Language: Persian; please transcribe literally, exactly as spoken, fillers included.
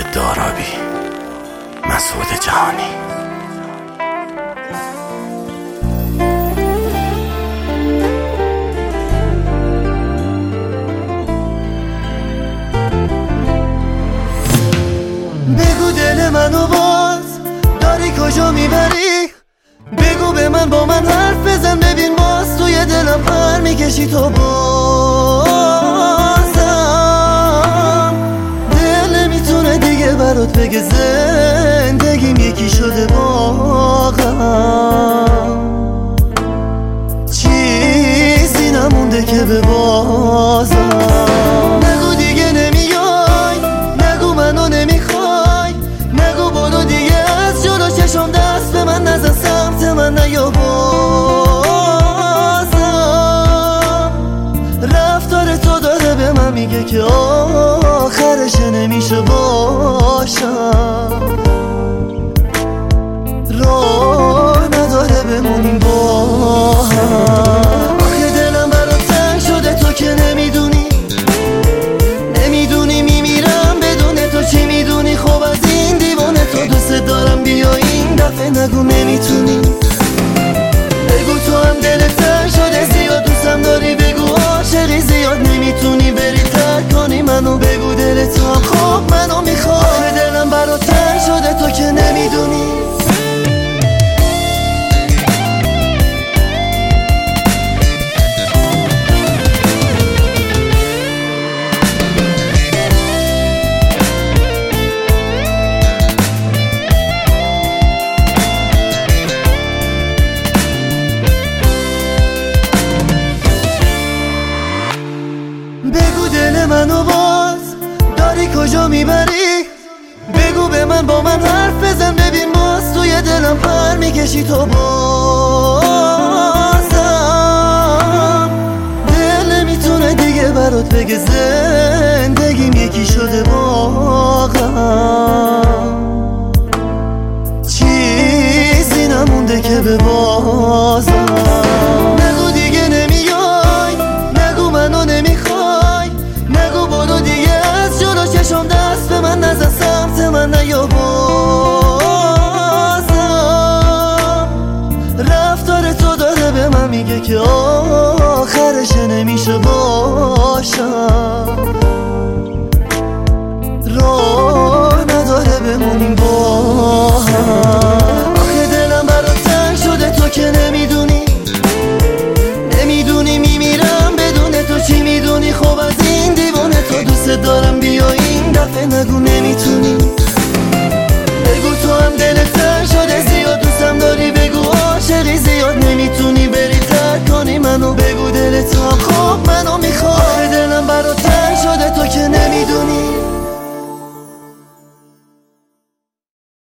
دارابی، مسعود جهانی. بگو دل منو باز داری کجا میبری، بگو به من با من حرف بزن، ببین باز توی دلم پر میکشی تو بازم. دل نمیتونه دیگه برات بگه زندگیم یکی شده واقعا، چیزی نمونده که به بازم. نگو دیگه نمیای، نگو منو نمیخوای، نگو برو دیگه از جلو چشم دست به من نزن، سمت من نیا بازم. رفتار تو داره به من میگه که آخرش نمیشه باشم، راه نداره بمونیم با هم. آخه دلم برات تنگ شده تو که نمیدونی، نمیدونی میمیرم بدون تو، چی میدونی خب از این دیوانه تو دوست دارم، بیا این دفعه نگو نمیتونی، بگو تو هم دلت تنگ شده زیاد دوستم داری، بگو عاشقی زیاد نمیتونی بری ترک کنی منو، بگو دلت هم خب منو میخواد. آخه دلم برات تنگ شده تو که نمیدونی. بگو دل منو باز داری کجا میبری، بگو به من با من حرف بزن، ببین باز توی دلم پر میکشی تو بازم. دل نمیتونه دیگه برات بگه زندگیم یکی شده واقعا، چیزی نمونده که به بازم. نگو دیگه نمیای، نگو منو نمیخوای، نگو برو دیگه از جلو چشم دست به من نزن، سمت من نیا بازم. رفتار تو داره به من میگه که آخرش نمیشه باشم، راه نداره بمونیم با هم. آخه دلم برات تنگ شده تو که نمیدونی، نمیدونی میمیرم بدون تو، چی میدونی خب از این دیوانه تو دوست دارم، بیا این دفعه نگو نمیتونی، بگو تو هم دلت تنگ شده زیاد دوستم داری، بگو عاشقی زیاد نمیتونی بری ترک کنی منو، بگو دلت هم خب منو میخواد. آخه دلم برات تنگ شده تو که نمیدونی.